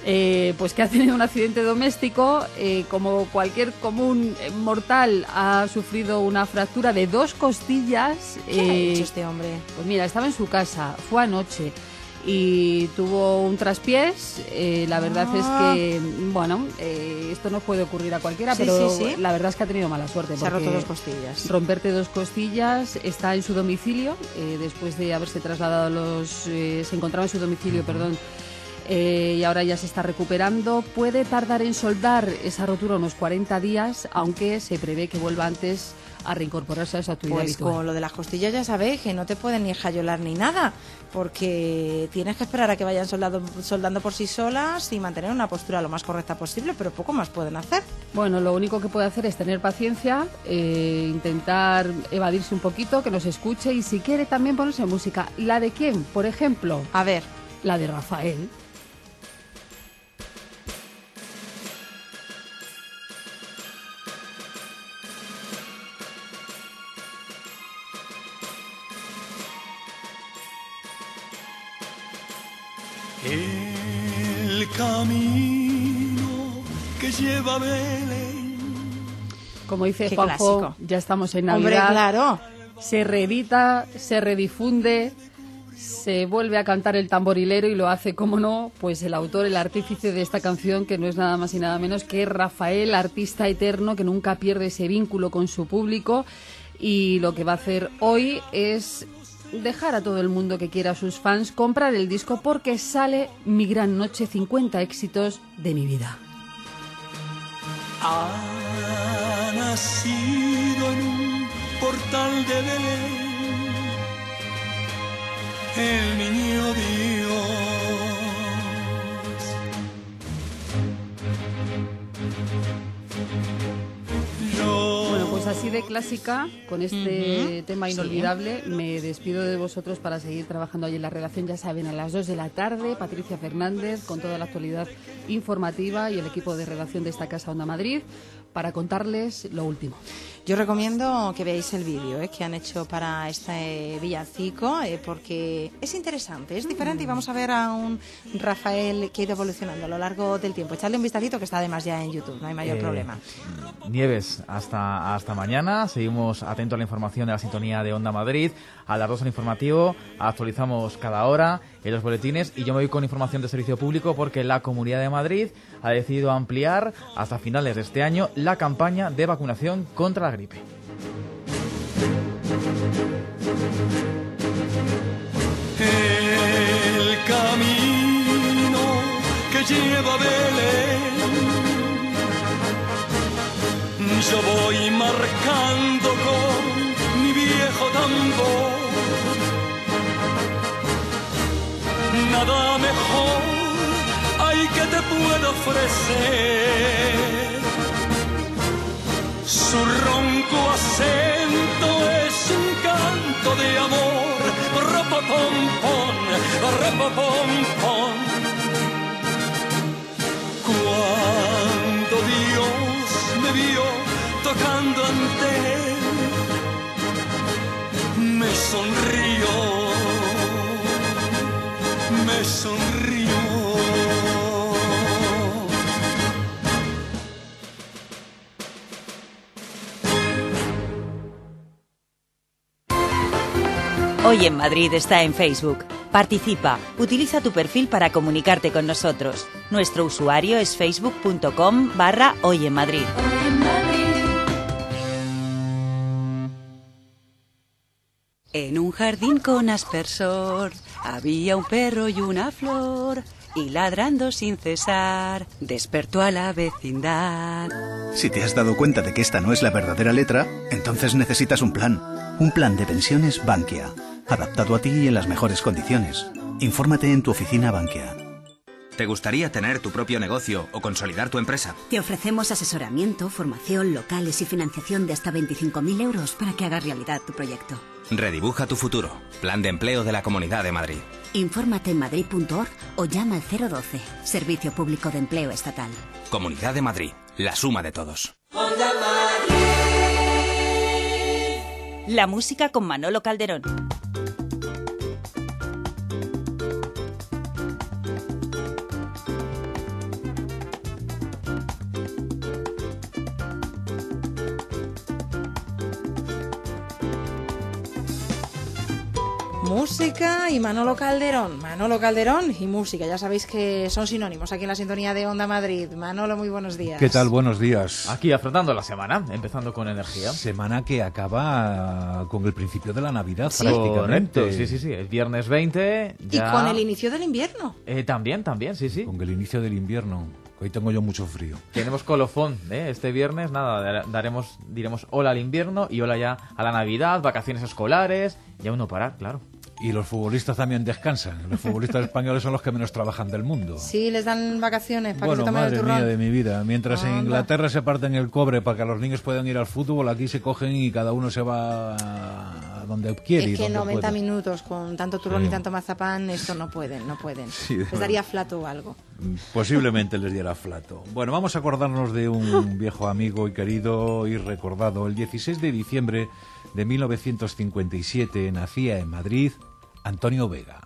pues que ha tenido un accidente doméstico, como cualquier común mortal, ha sufrido una fractura de 2 costillas. ¿Qué ha hecho este hombre? Pues mira, estaba en su casa, fue anoche y tuvo un traspiés. La verdad es que, bueno, esto no puede ocurrir a cualquiera, pero la verdad es que ha tenido mala suerte. Se ha roto 2 costillas. Romperte 2 costillas, está en su domicilio, después de haberse trasladado se encontraba en su domicilio, perdón, y ahora ya se está recuperando. Puede tardar en soldar esa rotura unos 40 días, aunque se prevé que vuelva antes a reincorporarse a su actividad habitual. Con lo de las costillas ya sabéis que no te pueden ni jayolar ni nada, porque tienes que esperar a que vayan soldando por sí solas y mantener una postura lo más correcta posible, pero poco más pueden hacer. Bueno, lo único que puede hacer es tener paciencia, intentar evadirse un poquito, que nos escuche y si quiere también ponerse música. ¿La de quién? Por ejemplo, a ver, la de Rafael. El camino que lleva a Belén. Como dice Qué Juanjo, clásico. Ya estamos en Navidad. Hombre, claro. Se reedita, se redifunde, se vuelve a cantar el tamborilero y lo hace, como no, pues el autor, el artífice de esta canción, que no es nada más y nada menos que Rafael, artista eterno que nunca pierde ese vínculo con su público, y lo que va a hacer hoy es dejar a todo el mundo que quiera, a sus fans, comprar el disco porque sale Mi Gran Noche, 50 éxitos de mi vida. Ha nacido en un portal de Belén el niño Dios. Bueno, pues así de clásica, con este tema inolvidable, me despido de vosotros para seguir trabajando allí en la redacción. Ya saben, a las 2 de la tarde, Patricia Fernández, con toda la actualidad informativa, y el equipo de redacción de esta casa Onda Madrid, para contarles lo último. Yo recomiendo que veáis el vídeo que han hecho para este villancico, porque es interesante, es diferente, y vamos a ver a un Rafael que ha ido evolucionando a lo largo del tiempo. Echadle un vistacito, que está además ya en YouTube, no hay mayor problema. Nieves, hasta mañana. Seguimos atentos a la información de la sintonía de Onda Madrid. A las 2 el informativo, actualizamos cada hora en los boletines, y yo me voy con información de servicio público porque la Comunidad de Madrid ha decidido ampliar hasta finales de este año la campaña de vacunación contra la gripe. El camino que lleva a Belén, yo voy marcando con mi viejo tambor. Nada mejor hay que te pueda ofrecer. Su ronco acento es un canto de amor. Rapapompón, rapapompón. Cuando Dios me vio tocando ante él, me sonrió, me sonrió. Hoy en Madrid está en Facebook. Participa, utiliza tu perfil para comunicarte con nosotros. Nuestro usuario es facebook.com/Hoy en Madrid. En un jardín con aspersor había un perro y una flor, y ladrando sin cesar despertó a la vecindad. Si te has dado cuenta de que esta no es la verdadera letra, entonces necesitas un plan. Un plan de pensiones Bankia, adaptado a ti y en las mejores condiciones. Infórmate en tu oficina Bankia. ¿Te gustaría tener tu propio negocio o consolidar tu empresa? Te ofrecemos asesoramiento, formación, locales y financiación de hasta 25.000 euros para que hagas realidad tu proyecto. Redibuja tu futuro. Plan de empleo de la Comunidad de Madrid. Infórmate en madrid.org o llama al 012, Servicio Público de Empleo Estatal. Comunidad de Madrid, la suma de todos. La música con Manolo Calderón. Música y Manolo Calderón. Manolo Calderón y música, ya sabéis que son sinónimos aquí en la sintonía de Onda Madrid. Manolo, muy buenos días. ¿Qué tal? Buenos días. Aquí afrontando la semana, empezando con energía. Semana que acaba con el principio de la Navidad, Sí. prácticamente. Correcto, sí. El viernes 20 ya... Y con el inicio del invierno. También, sí. Con el inicio del invierno. Hoy tengo yo mucho frío. Tenemos colofón, este viernes, nada, diremos hola al invierno y hola ya a la Navidad, vacaciones escolares, y aún no parar, claro. Y los futbolistas también descansan. Los futbolistas españoles son los que menos trabajan del mundo. Sí, les dan vacaciones para Bueno, que se tomen el madre turrón. mía de mi vida. Mientras en Anda. Inglaterra se parten el cobre para que los niños puedan ir al fútbol, aquí se cogen y cada uno se va a donde quiere. Es que y donde 90 puede. minutos con tanto turrón Sí. y tanto mazapán, esto no pueden. Sí, de Les daría flato o algo. Posiblemente les diera flato. Bueno, vamos a acordarnos de un viejo amigo y querido y recordado. El 16 de diciembre de 1957 nacía en Madrid Antonio Vega.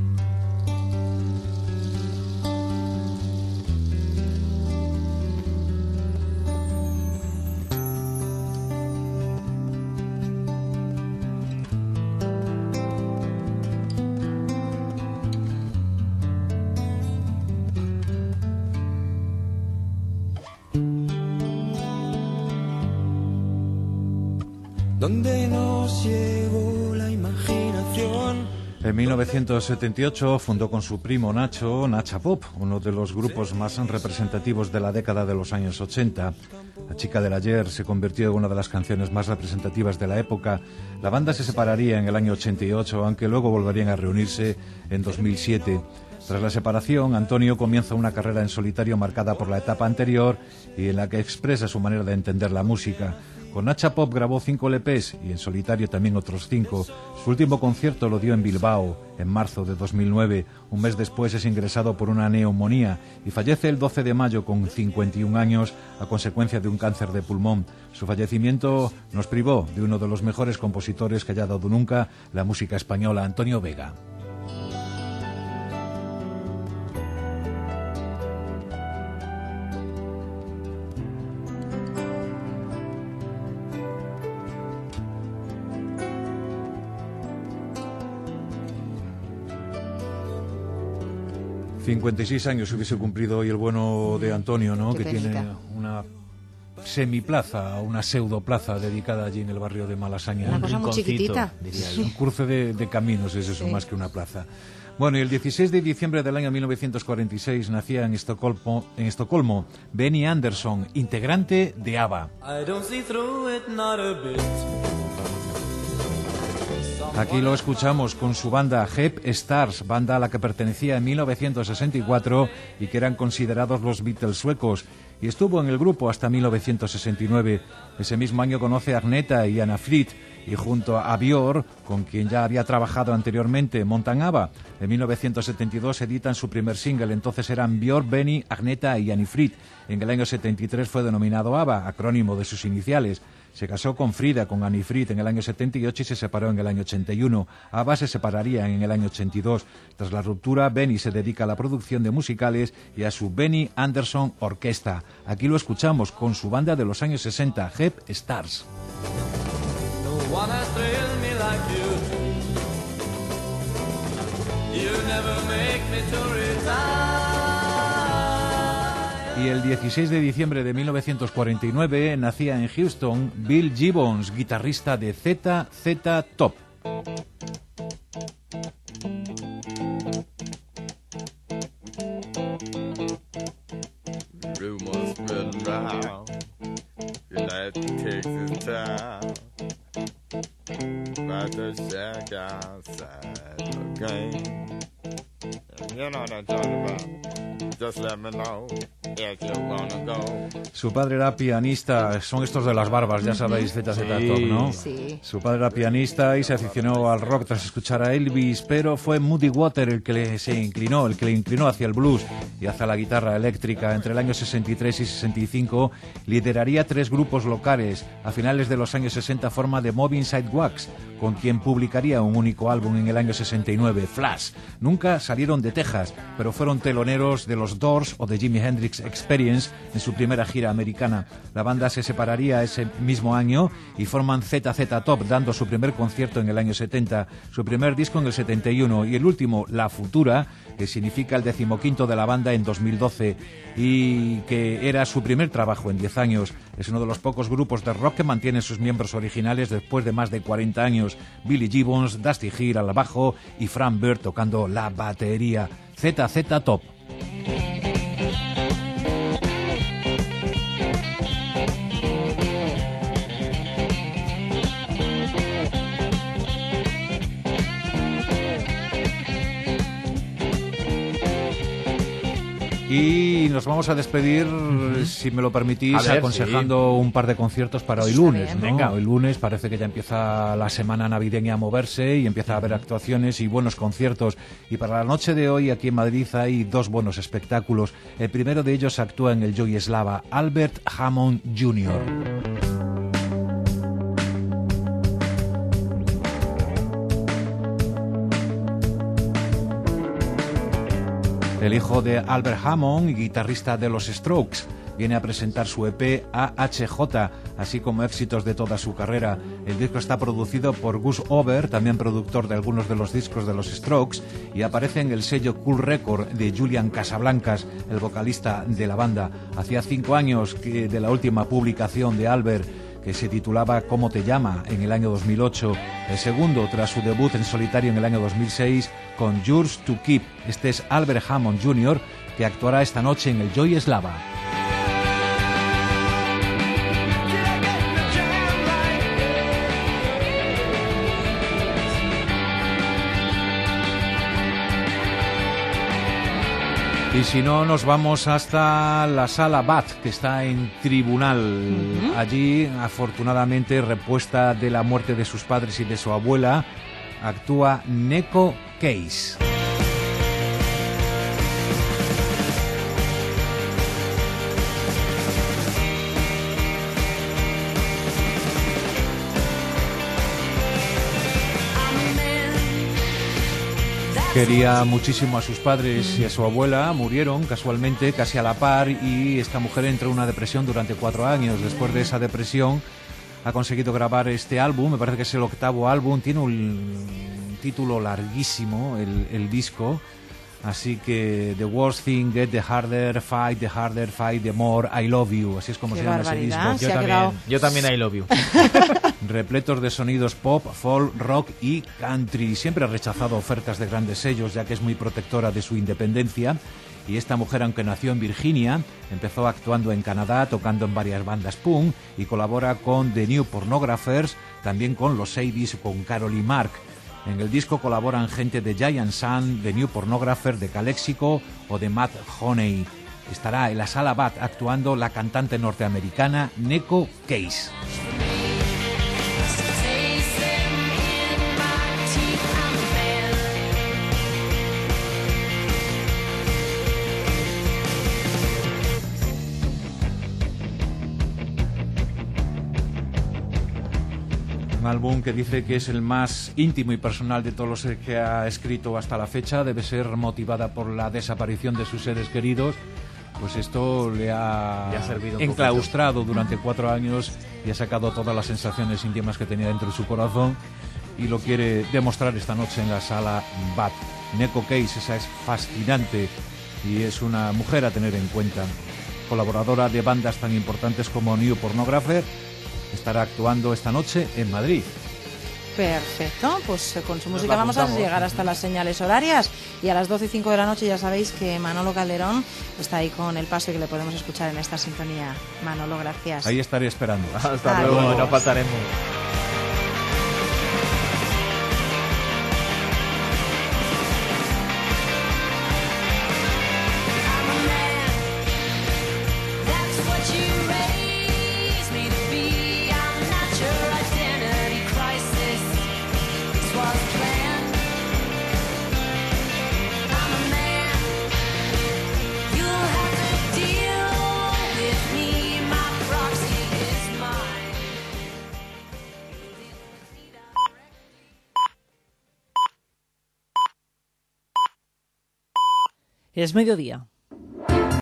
Donde nos llevó la imaginación. En 1978 fundó con su primo Nacho Nacha Pop, uno de los grupos más representativos de la década de los años 80. La chica del ayer se convirtió en una de las canciones más representativas de la época. La banda se separaría en el año 88, aunque luego volverían a reunirse en 2007. Tras la separación, Antonio comienza una carrera en solitario marcada por la etapa anterior y en la que expresa su manera de entender la música. Con Nacha Pop grabó 5 LPs y en solitario también otros 5. Su último concierto lo dio en Bilbao, en marzo de 2009. Un mes después es ingresado por una neumonía y fallece el 12 de mayo con 51 años a consecuencia de un cáncer de pulmón. Su fallecimiento nos privó de uno de los mejores compositores que haya dado nunca la música española, Antonio Vega. ...56 años hubiese cumplido hoy el bueno de Antonio, ¿no? Qué Que tiene penita. una semiplaza, una pseudoplaza dedicada allí en el barrio de Malasaña. Una cosa muy chiquitita. Un cruce de caminos es eso, Sí. más que una plaza. Bueno, y el 16 de diciembre del año 1946 nacía en Estocolmo Benny Andersson, integrante de ABBA. I don't see through it, not a bit. Aquí lo escuchamos con su banda Hep Stars, banda a la que pertenecía en 1964 y que eran considerados los Beatles suecos. Y estuvo en el grupo hasta 1969. Ese mismo año conoce a Agneta y Anna Frid y junto a Björk, con quien ya había trabajado anteriormente, montan ABBA. En 1972 editan su primer single, entonces eran Björk, Benny, Agneta y Anni Frid. En el año 73 fue denominado ABBA, acrónimo de sus iniciales. Se casó con Frida, con Anni Frid, en el año 78 y se separó en el año 81. ABBA se separaría en el año 82. Tras la ruptura, Benny se dedica a la producción de musicales y a su Benny Andersson Orquesta. Aquí lo escuchamos con su banda de los años 60, Hep Stars. No one has thrilled me like you do. You never make me to retire. Y el 16 de diciembre de 1949 nacía en Houston Bill Gibbons, guitarrista de ZZ Top. Rumors spreading round, United Texas town, about to shack outside the game. You know what I'm talking about. Just let me know if you wanna go. Su padre era pianista, son estos de las barbas, ya sabéis, ZZ Top, ¿no? Sí. Su padre era pianista y se aficionó al rock tras escuchar a Elvis, pero fue Muddy Waters el que le inclinó hacia el blues y hacia la guitarra eléctrica. Entre el año 63 y 65 lideraría 3 grupos locales. A finales de los años 60 forma The Mobbing Sidewalks, con quien publicaría un único álbum en el año 69, Flash. Nunca salieron de Texas, pero fueron teloneros de los Doors o de Jimi Hendrix Experience en su primera gira americana. La banda se separaría ese mismo año y forman ZZ Top, dando su primer concierto en el año 70, su primer disco en el 71 y el último, La Futura, que significa el 15º de la banda, en 2012, y que era su primer trabajo en 10 años. Es uno de los pocos grupos de rock que mantienen sus miembros originales después de más de 40 años. Billy Gibbons, Dusty Hill al bajo y Frank Bird tocando la batería. ZZ Top. Y nos vamos a despedir, si me lo permitís, aconsejando un par de conciertos para hoy lunes, ¿no? Venga, hoy lunes parece que ya empieza la semana navideña a moverse y empieza a haber actuaciones y buenos conciertos. Y para la noche de hoy aquí en Madrid hay dos buenos espectáculos. El primero de ellos actúa en el Joy Eslava, Albert Hammond Jr. El hijo de Albert Hammond y guitarrista de los Strokes viene a presentar su EP AHJ, así como éxitos de toda su carrera. El disco está producido por Gus Over, también productor de algunos de los discos de los Strokes, y aparece en el sello Cool Record de Julian Casablancas, el vocalista de la banda. Hacía 5 años de la última publicación de Albert, que se titulaba ¿Cómo te llama?, en el año 2008. El segundo, tras su debut en solitario en el año 2006, con Yours to Keep. Este es Albert Hammond Jr., que actuará esta noche en el Joy Eslava. Y si no, nos vamos hasta la Sala Bat, que está en Tribunal. Allí, afortunadamente, repuesta de la muerte de sus padres y de su abuela, actúa Neko Case. Quería muchísimo a sus padres y a su abuela, murieron casualmente casi a la par, y esta mujer entró en una depresión durante 4 años. Después de esa depresión ha conseguido grabar este álbum, me parece que es el 8º álbum, tiene un título larguísimo el disco, así que The Worst Thing, Get the Harder, Fight the More, I Love You, así es como se llama ese disco. Yo también I Love You. Repletos de sonidos pop, folk, rock y country. Siempre ha rechazado ofertas de grandes sellos, ya que es muy protectora de su independencia. Y esta mujer, aunque nació en Virginia, empezó actuando en Canadá, tocando en varias bandas punk, y colabora con The New Pornographers, también con los Sadies y con Carol y Mark. En el disco colaboran gente de Giant Sun, The New Pornographer, de Calexico o de Matt Honey. Estará en la Sala Bat actuando la cantante norteamericana Neko Case. Un álbum que dice que es el más íntimo y personal de todos los que ha escrito hasta la fecha. Debe ser motivada por la desaparición de sus seres queridos. Pues esto le ha servido enclaustrado durante 4 años y ha sacado todas las sensaciones íntimas que tenía dentro de su corazón, y lo quiere demostrar esta noche en la Sala Bat. Neko Case, esa es fascinante y es una mujer a tener en cuenta. Colaboradora de bandas tan importantes como New Pornographer, estará actuando esta noche en Madrid. Perfecto, pues con su música vamos a llegar hasta las señales horarias, y a las 12:05 de la noche ya sabéis que Manolo Calderón está ahí con el paso y que le podemos escuchar en esta sintonía. Manolo, gracias. Ahí estaré esperando. Hasta luego, no faltaremos. Es mediodía.